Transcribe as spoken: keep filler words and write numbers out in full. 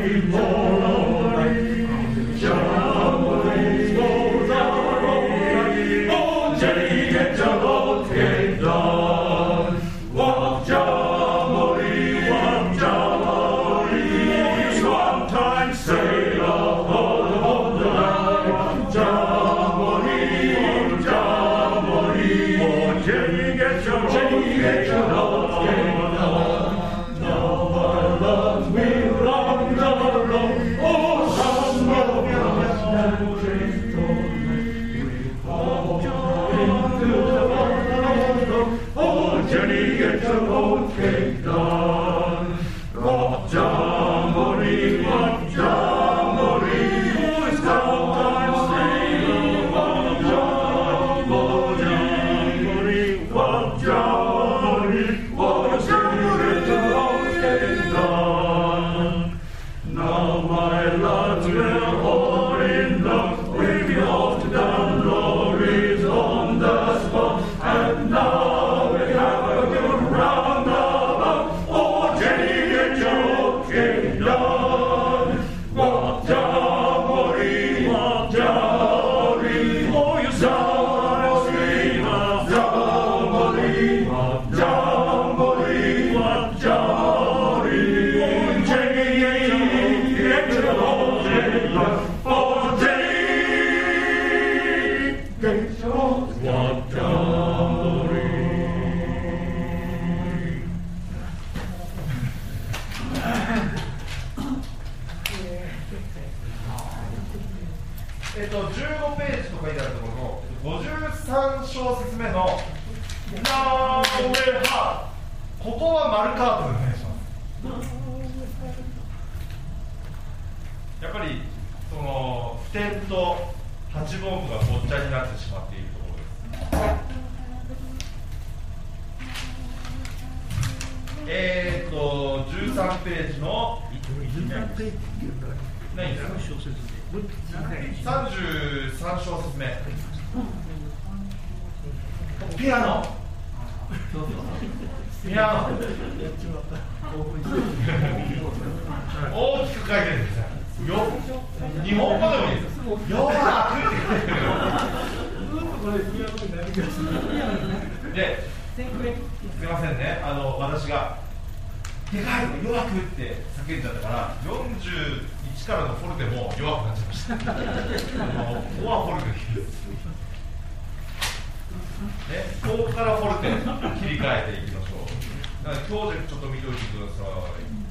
えっと、じゅうごページと書いてあるところのごじゅうさん小節目の「なーれは」ここは丸カーブでお願いします。やっぱりその付点と八分音符がごっちゃになってしまっているところです。えーとじゅうさんページのないんですか。さんじゅうさん小節目ピアノピアノ大きく書いてるんですよ。よ日本語でもいいです。弱くって書いてる。ですいませんね、あの私がでかい弱くって叫んじゃったからよんじゅういちからのフォルテも弱くなっちゃいました。あのここはフォルテでいいです。ね、ここからフォルテ切り替えていきましょう。なので今日でちょっと見ておいてください。